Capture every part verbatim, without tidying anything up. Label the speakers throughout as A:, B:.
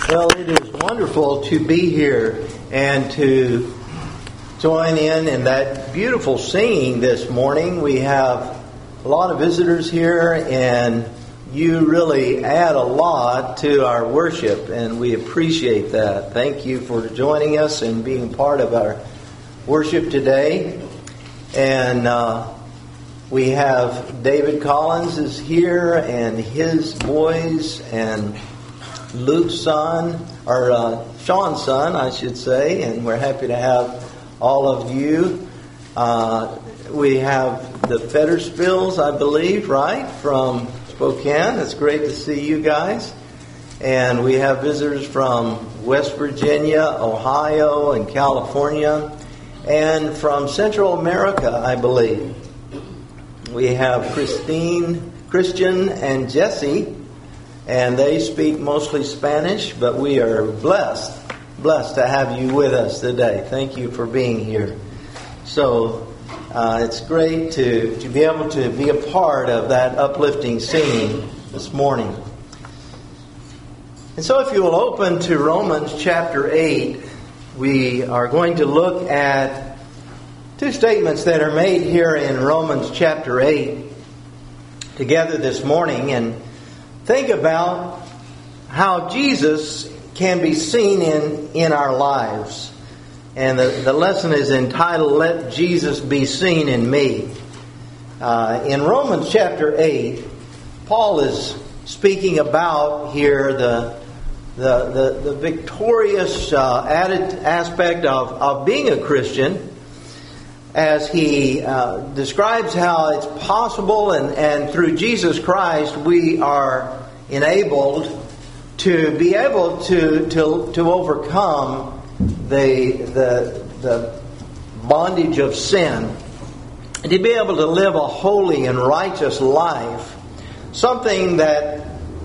A: Well, it is wonderful to be here and to join in in that beautiful singing this morning. We have a lot of visitors here, and you really add a lot to our worship, and we appreciate that. Thank you for joining us and being part of our worship today. And uh, we have David Collins is here, and his boys, and Luke's son, or uh, Sean's son, I should say, and we're happy to have all of you. Uh, we have the Fedderspills, I believe, right, from Spokane. It's great to see you guys. And we have visitors from West Virginia, Ohio, and California, and from Central America, I believe. We have Christine, Christian, and Jesse. And they speak mostly Spanish, but we are blessed, blessed to have you with us today. Thank you for being here. So uh, it's great to, to be able to be a part of that uplifting singing this morning. And so if you will open to Romans chapter eight, we are going to look at two statements that are made here in Romans chapter eight together this morning, and think about how Jesus can be seen in, in our lives. And the, the lesson is entitled, Let Jesus Be Seen in Me. Uh, in Romans chapter eight, Paul is speaking about here the the, the, the victorious uh, added aspect of, of being a Christian, as he uh, describes how it's possible and, and through Jesus Christ we are enabled to be able to to, to overcome the, the the bondage of sin, and to be able to live a holy and righteous life, something that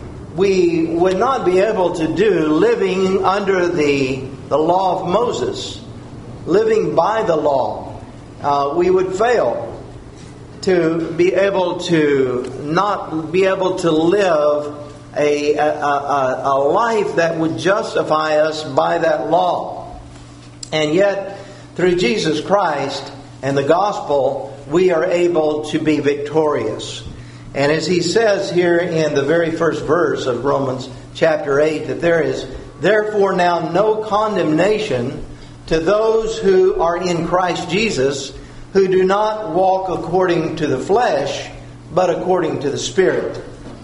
A: we would not be able to do living under the, the law of Moses, living by the law. Uh, we would fail to be able to not be able to live a, a, a, a life that would justify us by that law. And yet, through Jesus Christ and the gospel, we are able to be victorious. And as he says here in the very first verse of Romans chapter eight, that there is therefore now no condemnation to those who are in Christ Jesus, who do not walk according to the flesh, but according to the Spirit.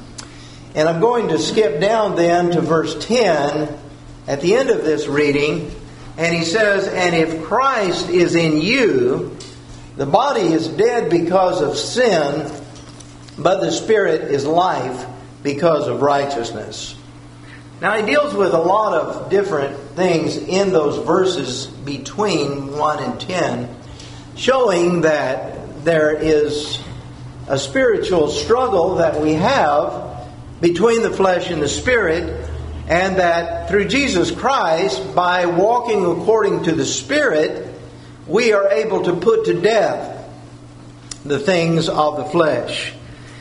A: And I'm going to skip down then to verse ten at the end of this reading. And he says, And if Christ is in you, the body is dead because of sin, but the Spirit is life because of righteousness. Now he deals with a lot of different things in those verses between one and ten, showing that there is a spiritual struggle that we have between the flesh and the Spirit, and that through Jesus Christ, by walking according to the Spirit, we are able to put to death the things of the flesh.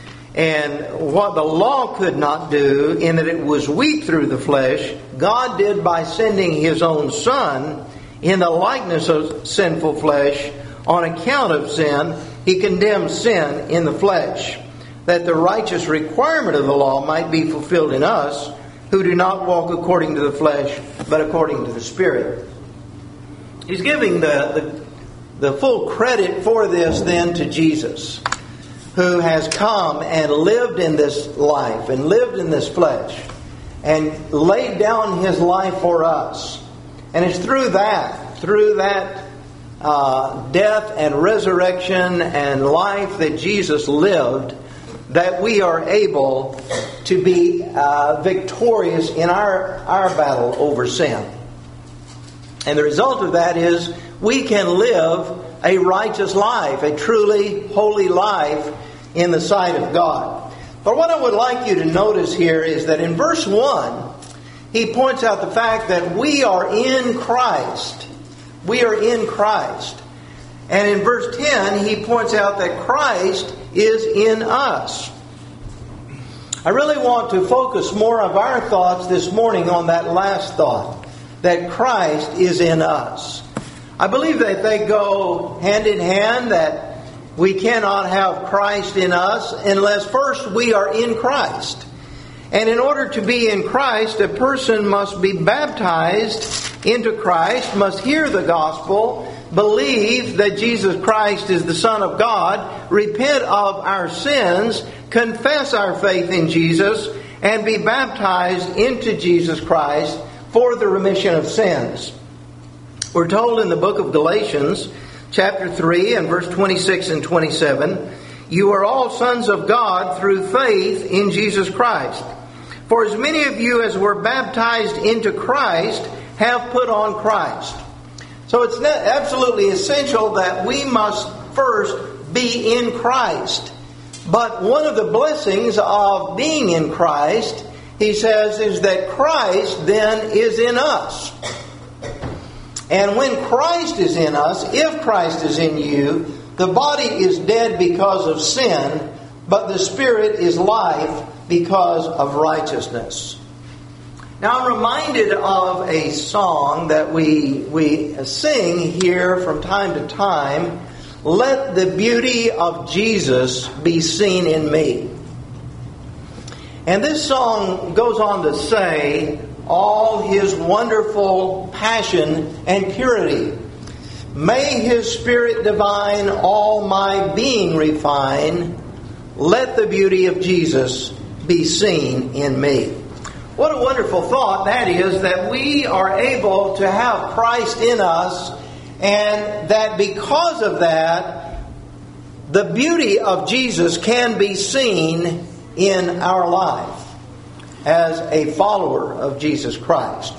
A: And what the law could not do, in that it was weak through the flesh, God did by sending His own Son in the likeness of sinful flesh. On account of sin, He condemned sin in the flesh, that the righteous requirement of the law might be fulfilled in us, who do not walk according to the flesh, but according to the Spirit. He's giving the, the, the full credit for this then to Jesus, who has come and lived in this life and lived in this flesh and laid down His life for us. And it's through that, through that uh, death and resurrection and life that Jesus lived, that we are able to be uh, victorious in our, our battle over sin. And the result of that is we can live a righteous life, a truly holy life in the sight of God. But what I would like you to notice here is that in verse one, he points out the fact that we are in Christ. We are in Christ. And in verse ten, he points out that Christ is in us. I really want to focus more of our thoughts this morning on that last thought, that Christ is in us. I believe that they go hand in hand, that we cannot have Christ in us unless first we are in Christ. And in order to be in Christ, a person must be baptized into Christ, must hear the gospel, believe that Jesus Christ is the Son of God, repent of our sins, confess our faith in Jesus, and be baptized into Jesus Christ for the remission of sins. We're told in the book of Galatians, chapter three and verse twenty-six and twenty-seven, "You are all sons of God through faith in Jesus Christ. For as many of you as were baptized into Christ have put on Christ." So it's absolutely essential that we must first be in Christ. But one of the blessings of being in Christ, he says, is that Christ then is in us. And when Christ is in us, if Christ is in you, the body is dead because of sin, but the spirit is life because of righteousness. Now I'm reminded of a song that we, we sing here from time to time, "Let the beauty of Jesus be seen in me." And this song goes on to say, all His wonderful passion and purity. May His Spirit divine all my being refine. Let the beauty of Jesus be seen in me. What a wonderful thought that is, that we are able to have Christ in us, and that because of that, the beauty of Jesus can be seen in our life as a follower of Jesus Christ.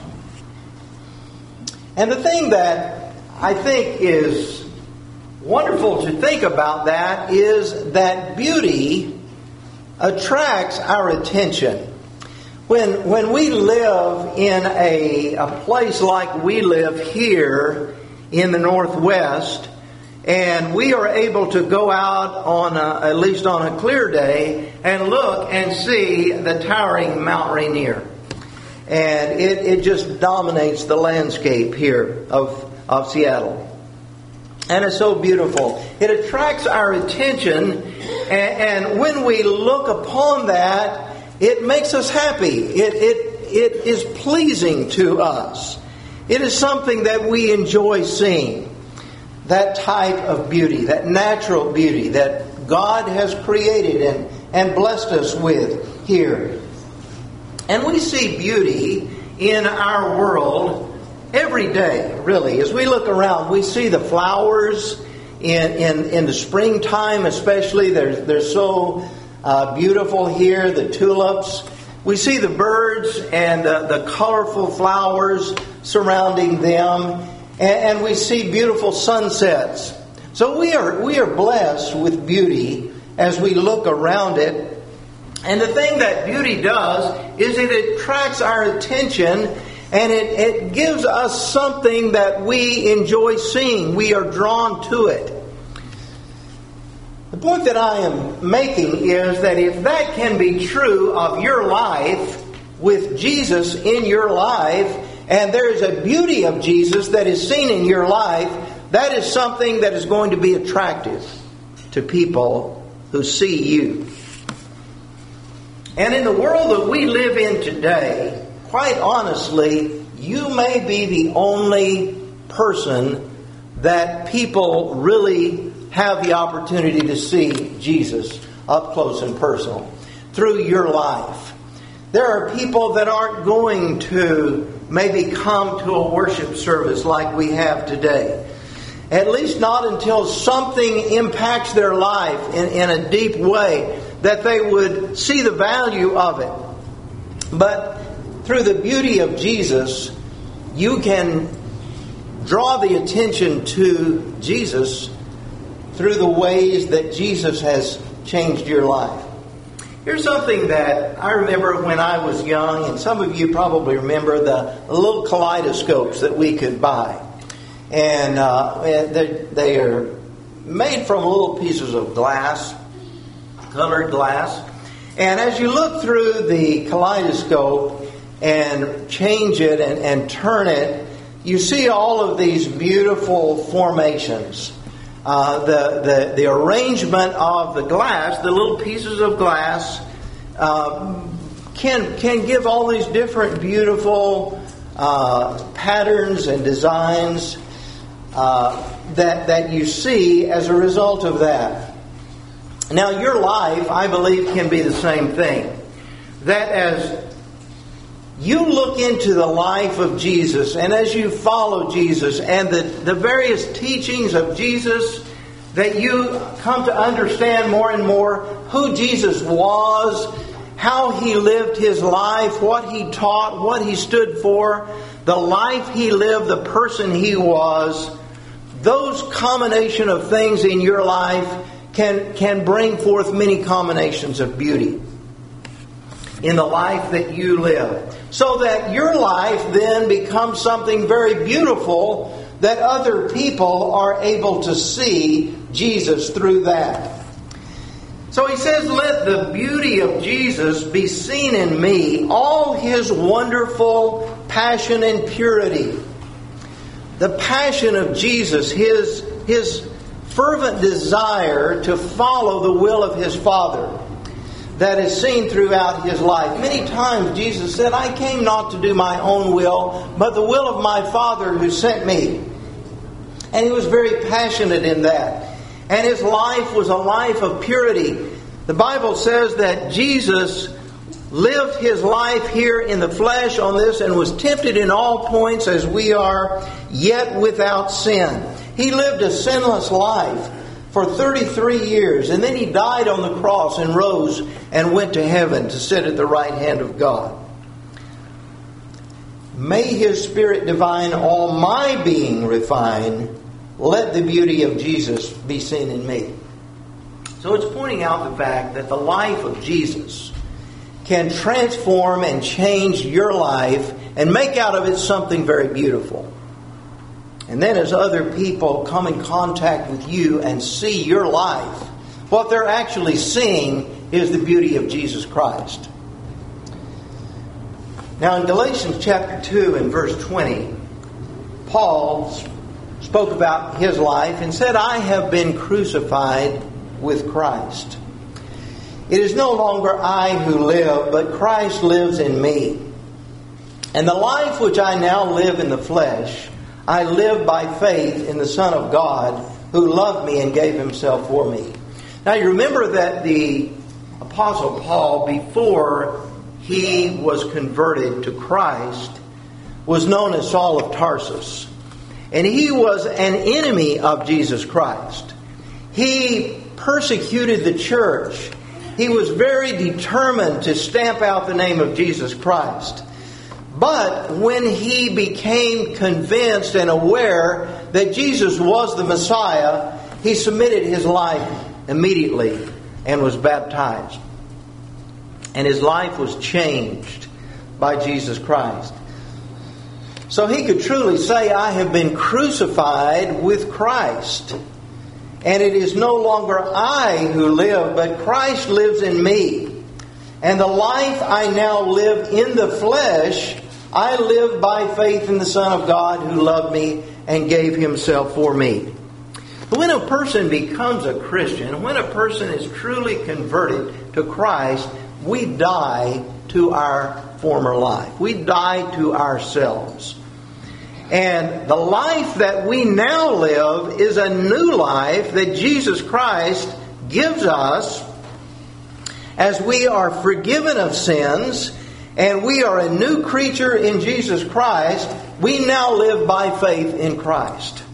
A: And the thing that I think is wonderful to think about that is that beauty attracts our attention. When when we live in a, a place like we live here in the Northwest, and we are able to go out on a, at least on a clear day and look and see the towering Mount Rainier. And it, it just dominates the landscape here of, of Seattle. And it's so beautiful. It attracts our attention, and, and when we look upon that, it makes us happy. It, it, it is pleasing to us. It is something that we enjoy seeing. That type of beauty, that natural beauty that God has created and, and blessed us with here. And we see beauty in our world every day, really. As we look around, we see the flowers in, in, in the springtime especially. They're, they're so uh, beautiful here, the tulips. We see the birds and uh, the colorful flowers surrounding them. And we see beautiful sunsets. So we are we are blessed with beauty as we look around it. And the thing that beauty does is it attracts our attention, and it, it gives us something that we enjoy seeing. We are drawn to it. The point that I am making is that if that can be true of your life, with Jesus in your life, and there is a beauty of Jesus that is seen in your life, that is something that is going to be attractive to people who see you. And in the world that we live in today, quite honestly, you may be the only person that people really have the opportunity to see Jesus up close and personal through your life. There are people that aren't going to maybe come to a worship service like we have today. At least not until something impacts their life in, in a deep way that they would see the value of it. But through the beauty of Jesus, you can draw the attention to Jesus through the ways that Jesus has changed your life. Here's something that I remember when I was young, and some of you probably remember the little kaleidoscopes that we could buy. And uh, they, they are made from little pieces of glass, colored glass. And as you look through the kaleidoscope and change it and, and turn it, you see all of these beautiful formations. Uh, the, the, the arrangement of the glass, the little pieces of glass, uh, can, can give all these different beautiful uh, patterns and designs uh, that, that you see as a result of that. Now, your life, I believe, can be the same thing. That as you look into the life of Jesus, and as you follow Jesus and the, the various teachings of Jesus, that you come to understand more and more who Jesus was, how He lived His life, what He taught, what He stood for, the life He lived, the person He was. Those combination of things in your life can, can bring forth many combinations of beauty in the life that you live. So that your life then becomes something very beautiful that other people are able to see Jesus through that. So he says, let the beauty of Jesus be seen in me, all His wonderful passion and purity. The passion of Jesus, His, His fervent desire to follow the will of His Father, that is seen throughout His life. Many times Jesus said, I came not to do my own will, but the will of my Father who sent me. And He was very passionate in that. And His life was a life of purity. The Bible says that Jesus lived His life here in the flesh on this and was tempted in all points as we are, yet without sin. He lived a sinless life for thirty-three years, and then He died on the cross and rose and went to heaven to sit at the right hand of God. May His Spirit divine all my being refine. Let the beauty of Jesus be seen in me. So it's pointing out the fact that the life of Jesus can transform and change your life and make out of it something very beautiful. And then as other people come in contact with you and see your life, what they're actually seeing is the beauty of Jesus Christ. Now in Galatians chapter two and verse twenty, Paul spoke about his life and said, I have been crucified with Christ. It is no longer I who live, but Christ lives in me. And the life which I now live in the flesh, I live by faith in the Son of God, who loved me and gave Himself for me. Now you remember that the Apostle Paul, before he was converted to Christ, was known as Saul of Tarsus. And he was an enemy of Jesus Christ. He persecuted the church. He was very determined to stamp out the name of Jesus Christ. But when he became convinced and aware that Jesus was the Messiah, he submitted his life immediately and was baptized. And his life was changed by Jesus Christ. So he could truly say, I have been crucified with Christ. And it is no longer I who live, but Christ lives in me. And the life I now live in the flesh, I live by faith in the Son of God who loved me and gave Himself for me. When a person becomes a Christian, when a person is truly converted to Christ, we die to our former life. We die to ourselves. And the life that we now live is a new life that Jesus Christ gives us as we are forgiven of sins and we are a new creature in Jesus Christ. We now live by faith in Christ.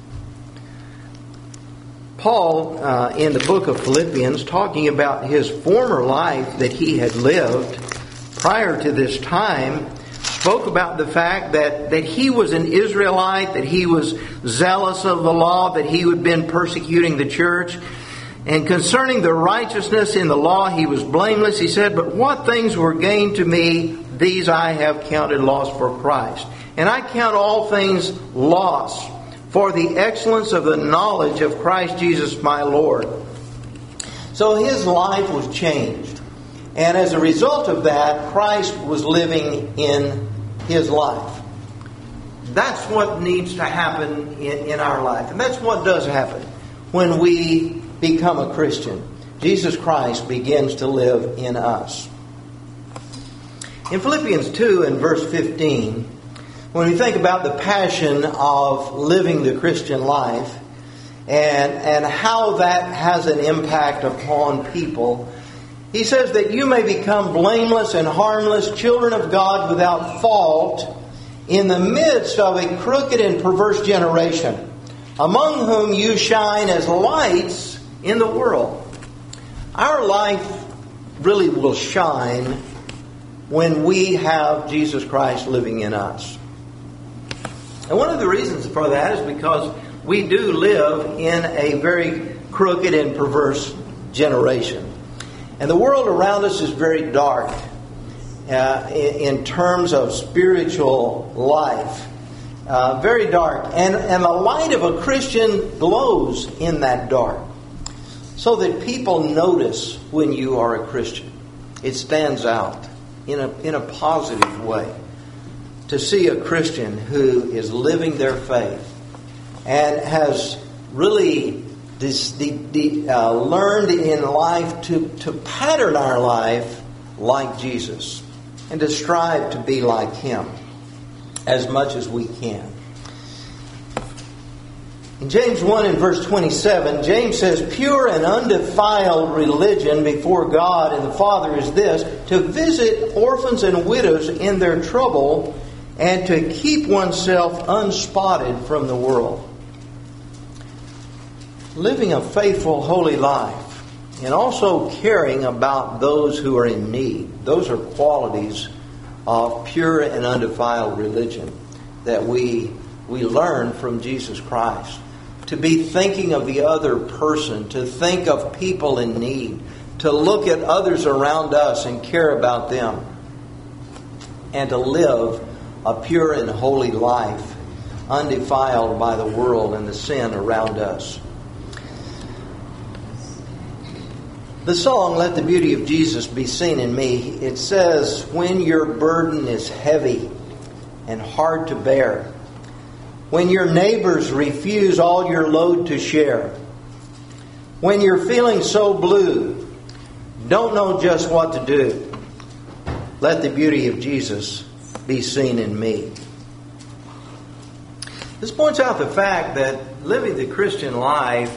A: Paul, uh, in the book of Philippians, talking about his former life that he had lived prior to this time, spoke about the fact that, that he was an Israelite, that he was zealous of the law, that he had been persecuting the church. And concerning the righteousness in the law, he was blameless. He said, but what things were gained to me, these I have counted loss for Christ. And I count all things loss for the excellence of the knowledge of Christ Jesus my Lord. So his life was changed. And as a result of that, Christ was living in his life. That's what needs to happen in, in our life. And that's what does happen when we become a Christian. Jesus Christ begins to live in us. In Philippians two and verse fifteen, when we think about the passion of living the Christian life and, and how that has an impact upon people, he says that you may become blameless and harmless, children of God without fault, in the midst of a crooked and perverse generation, among whom you shine as lights in the world. Our life really will shine when we have Jesus Christ living in us. And one of the reasons for that is because we do live in a very crooked and perverse generation. And the world around us is very dark uh, in, in terms of spiritual life. Uh, very dark. And, and the light of a Christian glows in that dark, so that people notice when you are a Christian. It stands out in a, in a positive way to see a Christian who is living their faith and has really dis, de, de, uh, learned in life to, to pattern our life like Jesus and to strive to be like Him as much as we can. In James one and verse twenty-seven, James says, "Pure and undefiled religion before God and the Father is this, to visit orphans and widows in their trouble and to keep oneself unspotted from the world." Living a faithful, holy life and also caring about those who are in need. Those are qualities of pure and undefiled religion that we, we learn from Jesus Christ. To be thinking of the other person, to think of people in need, to look at others around us and care about them, and to live a pure and holy life, undefiled by the world and the sin around us. The song, "Let the Beauty of Jesus Be Seen in Me," it says, "When your burden is heavy and hard to bear, when your neighbors refuse all your load to share, when you're feeling so blue, don't know just what to do, let the beauty of Jesus be seen in me." This points out the fact that living the Christian life,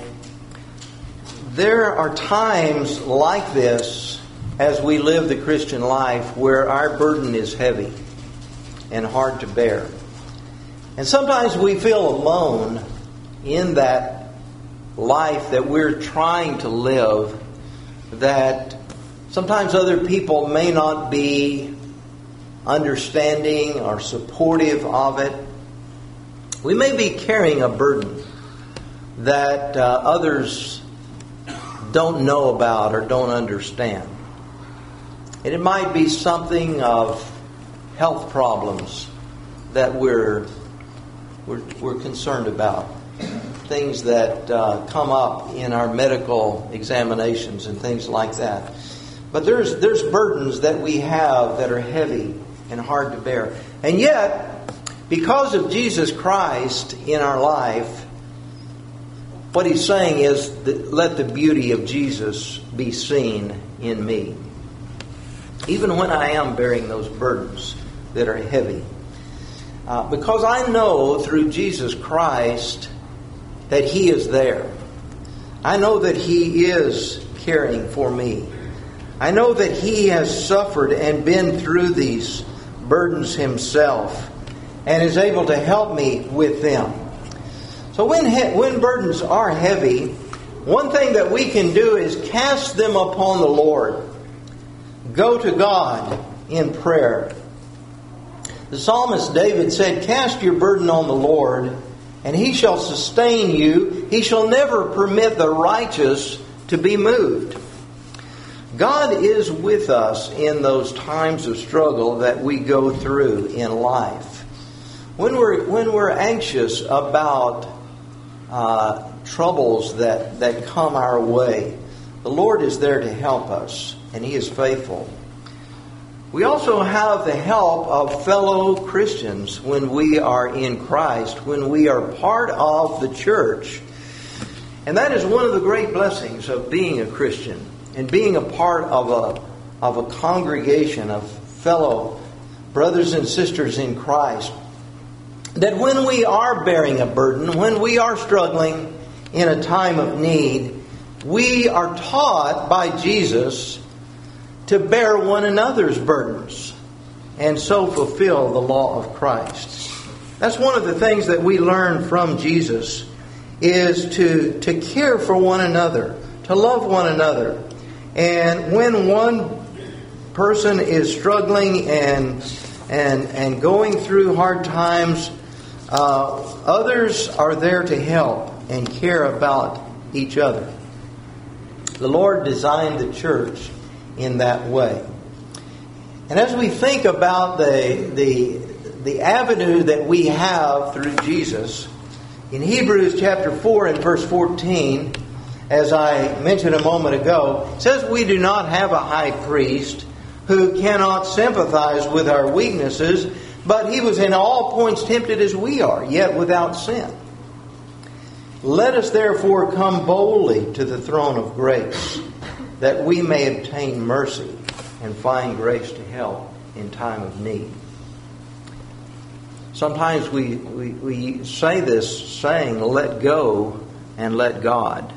A: there are times like this as we live the Christian life where our burden is heavy and hard to bear. And sometimes we feel alone in that life that we're trying to live, that sometimes other people may not be understanding or supportive of it. We may be carrying a burden that uh, others don't know about or don't understand. And it might be something of health problems that we're we're, we're concerned about. Things that uh, come up in our medical examinations and things like that. But there's there's burdens that we have that are heavy and hard to bear. And yet, because of Jesus Christ in our life, what He's saying is that let the beauty of Jesus be seen in me. Even when I am bearing those burdens that are heavy. Uh, because I know through Jesus Christ that He is there. I know that He is caring for me. I know that He has suffered and been through these burdens Himself and is able to help me with them. So when he- when burdens are heavy, one thing that we can do is cast them upon the Lord. Go to God in prayer. The psalmist David said, "Cast your burden on the Lord, and He shall sustain you. He shall never permit the righteous to be moved." God is with us in those times of struggle that we go through in life. When we're when we're anxious about uh, troubles that, that come our way, the Lord is there to help us. and He is faithful. We also have the help of fellow Christians when we are in Christ, when we are part of the church. And that is one of the great blessings of being a Christian and being a part of a, of a congregation of fellow brothers and sisters in Christ. That when we are bearing a burden, when we are struggling in a time of need, we are taught by Jesus to bear one another's burdens and so fulfill the law of Christ. That's one of the things that we learn from Jesus, is to, to care for one another, to love one another. And when one person is struggling and and and going through hard times, uh, others are there to help and care about each other. The Lord designed the church in that way. And as we think about the the the avenue that we have through Jesus, in Hebrews chapter four and verse fourteen, as I mentioned a moment ago, it says we do not have a high priest who cannot sympathize with our weaknesses, but He was in all points tempted as we are, yet without sin. Let us therefore come boldly to the throne of grace, that we may obtain mercy and find grace to help in time of need. Sometimes we, we, we say this saying, let go and let God.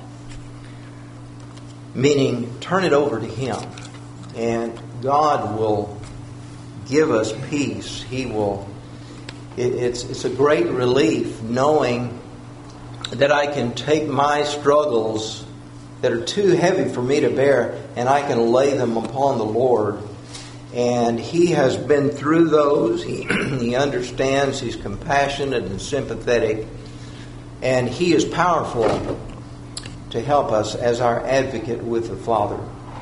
A: Meaning, turn it over to Him. And God will give us peace. He will. It, it's, it's a great relief knowing that I can take my struggles that are too heavy for me to bear, and I can lay them upon the Lord. And He has been through those. He, he understands. He's compassionate and sympathetic. And He is powerful to help us as our advocate with the Father.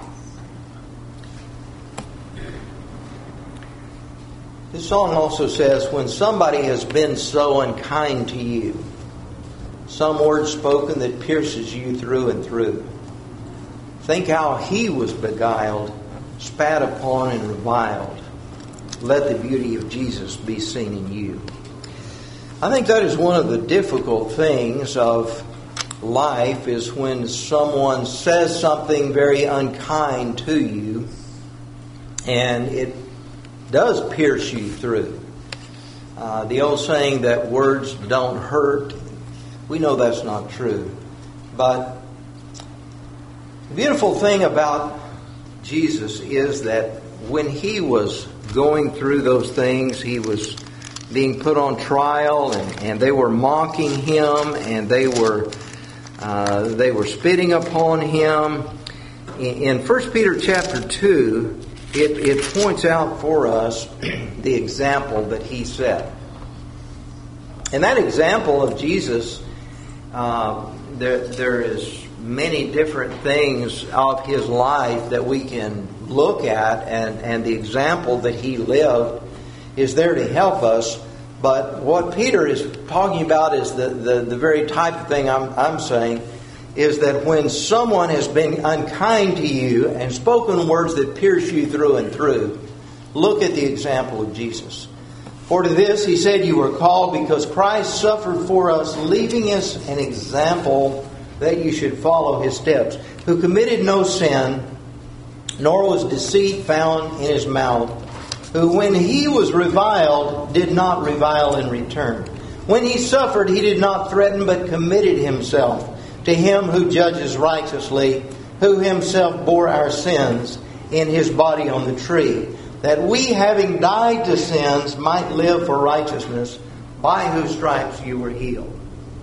A: This song also says, when somebody has been so unkind to you, some word spoken that pierces you through and through, think how he was beguiled, spat upon and reviled. Let the beauty of Jesus be seen in you. I think that is one of the difficult things of life, is when someone says something very unkind to you and it does pierce you through. Uh, the old saying that words don't hurt, we know that's not true. But the beautiful thing about Jesus is that when He was going through those things, He was being put on trial, and, and they were mocking Him, and they were uh, they were spitting upon Him. In, in First Peter chapter two, it, it points out for us the example that He set. And that example of Jesus, uh, there there is many different things of His life that we can look at, and, and the example that He lived is there to help us. But what Peter is talking about is the, the, the very type of thing I'm, I'm saying, is that when someone has been unkind to you and spoken words that pierce you through and through, look at the example of Jesus. For to this He said, you were called because Christ suffered for us, leaving us an example that you should follow His steps, who committed no sin, nor was deceit found in His mouth, who when He was reviled, did not revile in return. When He suffered, He did not threaten, but committed Himself to Him who judges righteously, who Himself bore our sins in His body on the tree, that we, having died to sins, might live for righteousness, by whose stripes you were healed.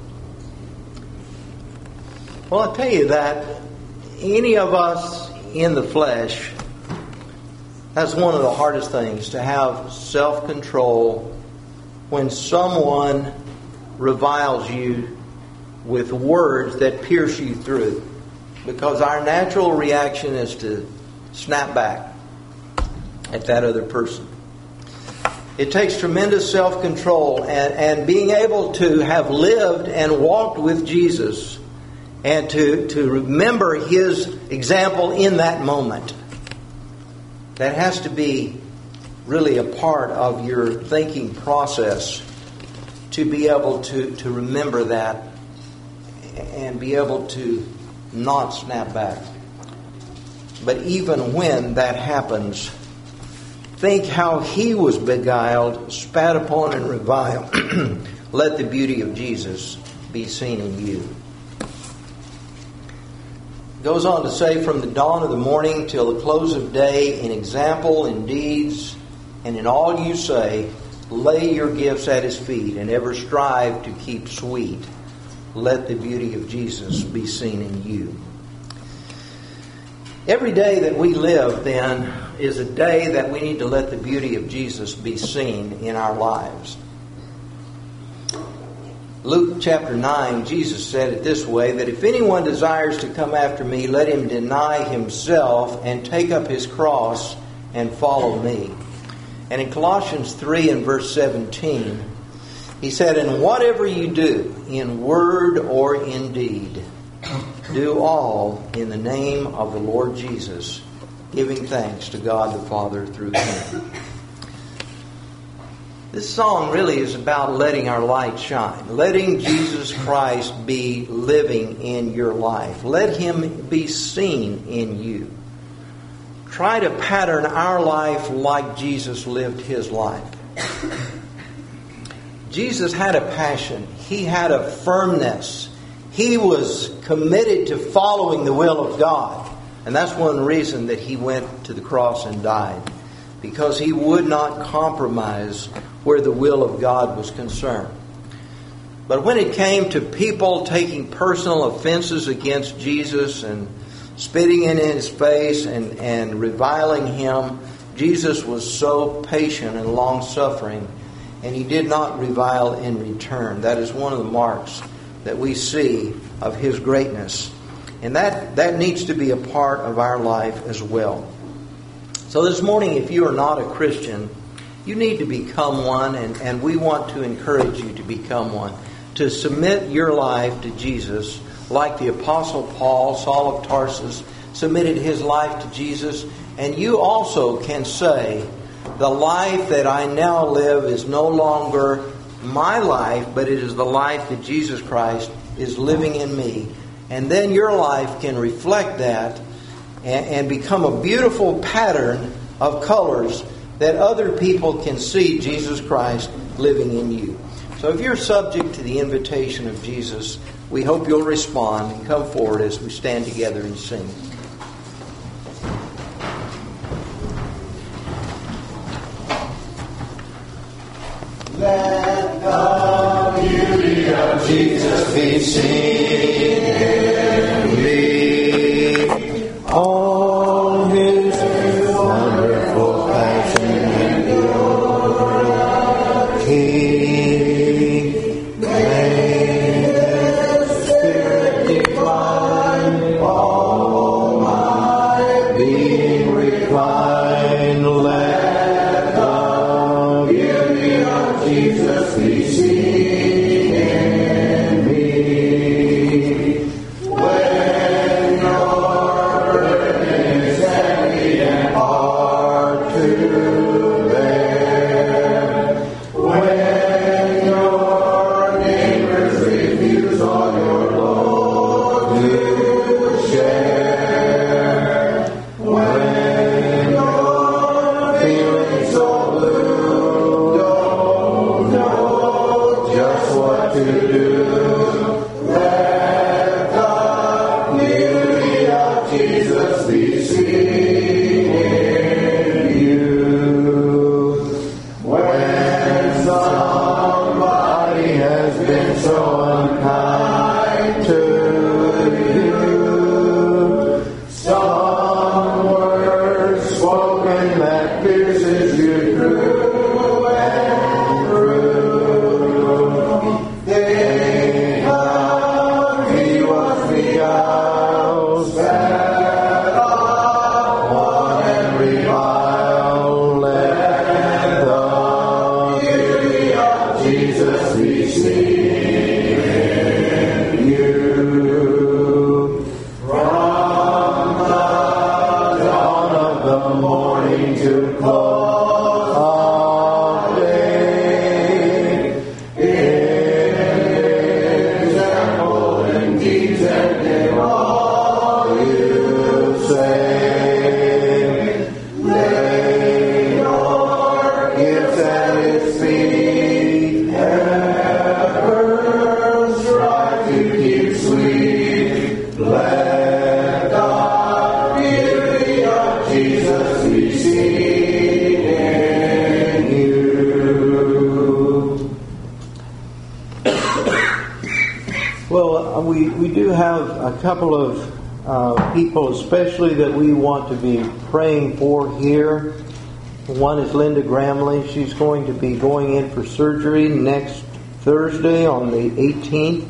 A: Well, I'll tell you that any of us in the flesh, that's one of the hardest things, to have self-control when someone reviles you with words that pierce you through. Because our natural reaction is to snap back at that other person. It takes tremendous self-control and, and being able to have lived and walked with Jesus and to, to remember His example in that moment. That has to be really a part of your thinking process to be able to, to remember that and be able to not snap back. But even when that happens, think how he was beguiled, spat upon, and reviled. Let the beauty of Jesus be seen in you. Goes on to say, from the dawn of the morning till the close of day, in example, in deeds, and in all you say, lay your gifts at his feet, and ever strive to keep sweet. Let the beauty of Jesus be seen in you. Every day that we live, then, is a day that we need to let the beauty of Jesus be seen in our lives. Luke chapter nine, Jesus said it this way, that if anyone desires to come after me, let him deny himself and take up his cross and follow me. And in Colossians three and verse seventeen, he said, and whatever you do, in word or in deed, do all in the name of the Lord Jesus, giving thanks to God the Father through him. This song really is about letting our light shine. Letting Jesus Christ be living in your life. Let him be seen in you. Try to pattern our life like Jesus lived his life. Jesus had a passion. He had a firmness. He was committed to following the will of God. And that's one reason that he went to the cross and died. Because he would not compromise where the will of God was concerned. But when it came to people taking personal offenses against Jesus and spitting in his face and, and reviling him, Jesus was so patient and long-suffering, and he did not revile in return. That is one of the marks that we see of his greatness. And that, that needs to be a part of our life as well. So this morning, if you are not a Christian, you need to become one, and, and we want to encourage you to become one. To submit your life to Jesus, like the Apostle Paul, Saul of Tarsus, submitted his life to Jesus. And you also can say, the life that I now live is no longer my life, but it is the life that Jesus Christ is living in me. And then your life can reflect that and, and become a beautiful pattern of colors that other people can see Jesus Christ living in you. So if you're subject to the invitation of Jesus, we hope you'll respond and come forward as we stand together and sing. Let the beauty of Jesus be seen in me. All his wonderful passion and purity. May the Spirit divine all my being recline. Let the beauty of Jesus be seen in me. When your burden is heavy and hard to bear, when your neighbors refuse all your load to share, when you're feeling so blue, don't know at His feet, ever strive to keep sweet. Let the beauty of Jesus be seen in you. Well, we, we do have a couple of uh, people especially that we want to be praying for here. One is Linda Gramley. She's going to be going in for surgery next Thursday on the eighteenth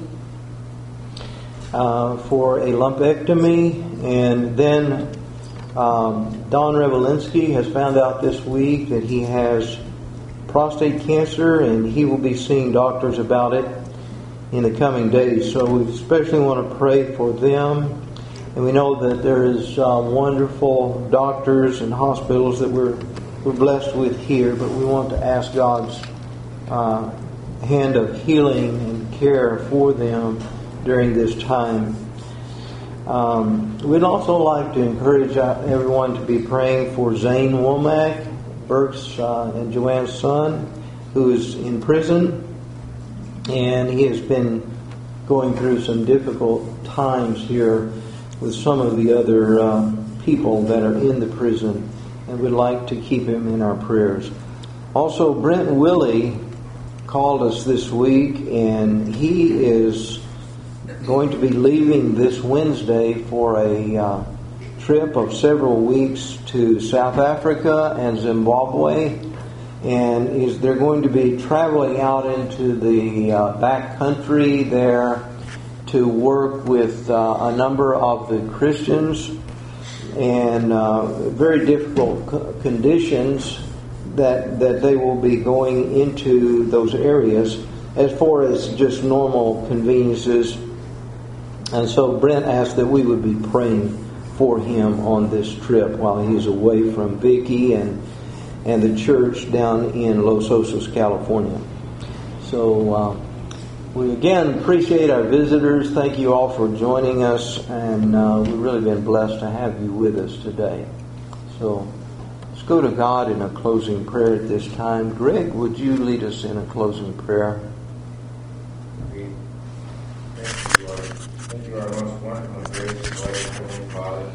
A: uh, for a lumpectomy. And then um, Don Revelinsky has found out this week that he has prostate cancer, and he will be seeing doctors about it in the coming days. So we especially want to pray for them. And we know that there is uh, wonderful doctors and hospitals that we're we're blessed with here, but we want to ask God's uh, hand of healing and care for them during this time. Um, we'd also like to encourage everyone to be praying for Zane Womack, Burke's uh, and Joanne's son, who is in prison. And he has been going through some difficult times here with some of the other uh, people that are in the prison, and we'd like to keep him in our prayers. Also, Brent Willie called us this week, and he is going to be leaving this Wednesday for a uh, trip of several weeks to South Africa and Zimbabwe. And is they're going to be traveling out into the uh, back country there to work with uh, a number of the Christians, and uh, very difficult co- conditions that that they will be going into those areas as far as just normal conveniences. And so Brent asked that we would be praying for him on this trip while he's away from Vicki and and the church down in Los Osos, California. So uh, we again appreciate our visitors. Thank you all for joining us, and uh, we've really been blessed to have you with us today. So let's go to God in a closing prayer at this time. Greg, would you lead us in a closing prayer?
B: Thank you, Lord. Thank you, our most wonderful and gracious, loving Heavenly Father,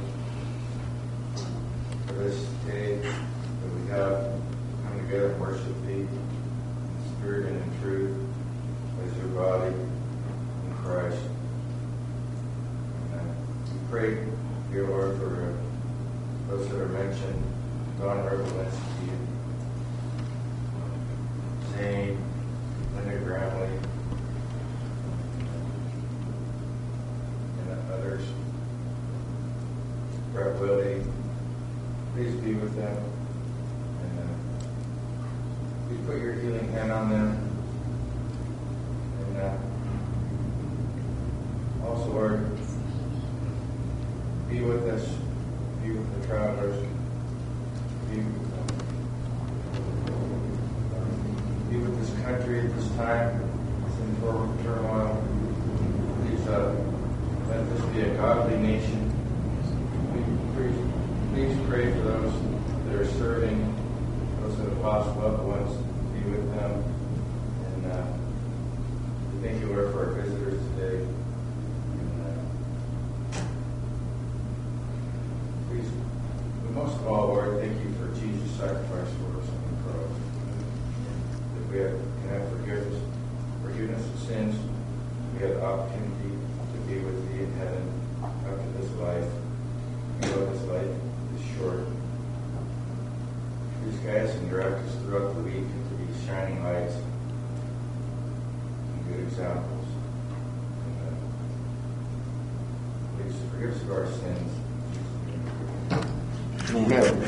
B: for this day that we have come together and worship Thee in spirit and in truth as Your body in Christ. And, uh, we pray, dear Lord, for uh, those that are mentioned, Don Revelinsky, Zane, Linda Gramley, and others, Brett Willie. Please be with them, and uh, please put Your healing hand on them. And uh, also, Lord, be with us, be with the travelers, be with them. Be with this country at this time. It's in total turmoil. Please uh, let this be a godly nation. Please, please pray for those that are serving, those that have lost loved ones. Be with them. And uh, we thank You, Lord, for our visitors today. And uh, please, but most of all, Lord, thank You for Jesus' sacrifice for us on the cross. That we have, can have forgiveness, forgiveness of sins. We have the opportunity to be with Thee in heaven after this life. We know this life is short. Please guide us and direct us throughout the week into these shining lights and good examples. And, uh, please forgive us of our sins.
A: Amen.